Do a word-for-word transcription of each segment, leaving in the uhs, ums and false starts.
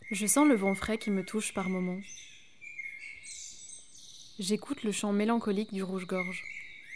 Je sens le vent frais qui me touche par moments. J'écoute le chant mélancolique du rouge-gorge.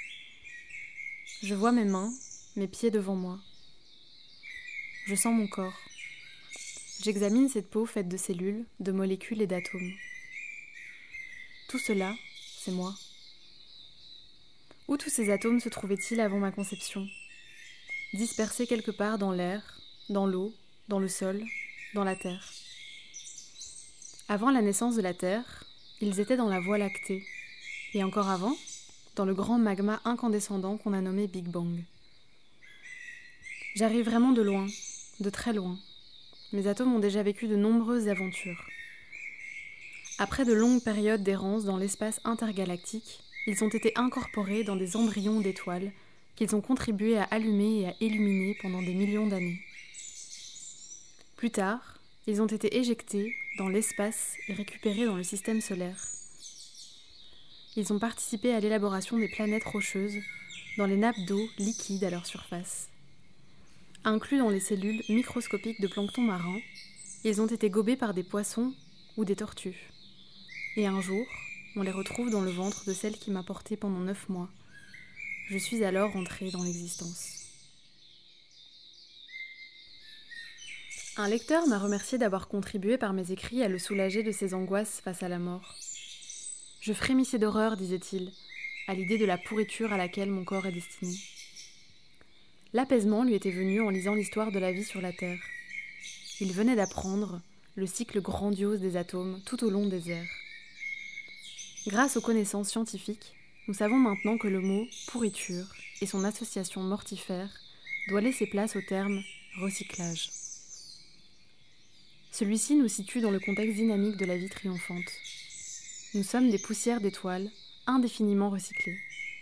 Je vois mes mains, mes pieds devant moi. Je sens mon corps. J'examine cette peau faite de cellules, de molécules et d'atomes. Tout cela, c'est moi. Où tous ces atomes se trouvaient-ils avant ma conception ? Dispersés quelque part dans l'air, dans l'eau, dans le sol, dans la terre. Avant la naissance de la Terre, ils étaient dans la Voie lactée. Et encore avant, dans le grand magma incandescendant qu'on a nommé Big Bang. J'arrive vraiment de loin, de très loin. Mes atomes ont déjà vécu de nombreuses aventures. Après de longues périodes d'errance dans l'espace intergalactique, ils ont été incorporés dans des embryons d'étoiles qu'ils ont contribué à allumer et à illuminer pendant des millions d'années. Plus tard, ils ont été éjectés dans l'espace et récupérés dans le système solaire. Ils ont participé à l'élaboration des planètes rocheuses dans les nappes d'eau liquides à leur surface. Inclus dans les cellules microscopiques de plancton marin, ils ont été gobés par des poissons ou des tortues. Et un jour, on les retrouve dans le ventre de celle qui m'a portée pendant neuf mois. Je suis alors entrée dans l'existence. Un lecteur m'a remercié d'avoir contribué par mes écrits à le soulager de ses angoisses face à la mort. Je frémissais d'horreur, disait-il, à l'idée de la pourriture à laquelle mon corps est destiné. L'apaisement lui était venu en lisant l'histoire de la vie sur la Terre. Il venait d'apprendre le cycle grandiose des atomes tout au long des ères. Grâce aux connaissances scientifiques, nous savons maintenant que le mot « pourriture » et son association mortifère doit laisser place au terme « recyclage ». Celui-ci nous situe dans le contexte dynamique de la vie triomphante. Nous sommes des poussières d'étoiles, indéfiniment recyclées.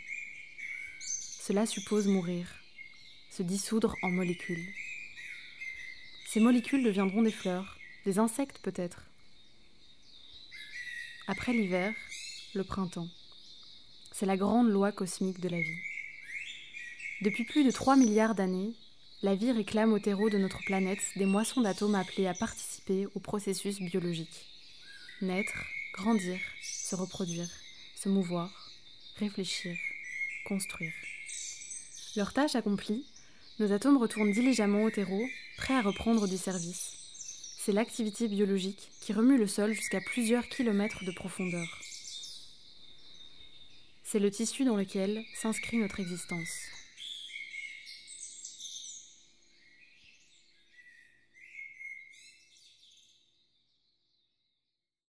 Cela suppose mourir, se dissoudre en molécules. Ces molécules deviendront des fleurs, des insectes peut-être. Après l'hiver, le printemps. C'est la grande loi cosmique de la vie. Depuis plus de trois milliards d'années, la vie réclame au terreau de notre planète des moissons d'atomes appelés à participer au processus biologique. Naître, grandir, se reproduire, se mouvoir, réfléchir, construire. Leur tâche accomplie, nos atomes retournent diligemment au terreau, prêts à reprendre du service. C'est l'activité biologique qui remue le sol jusqu'à plusieurs kilomètres de profondeur. C'est le tissu dans lequel s'inscrit notre existence.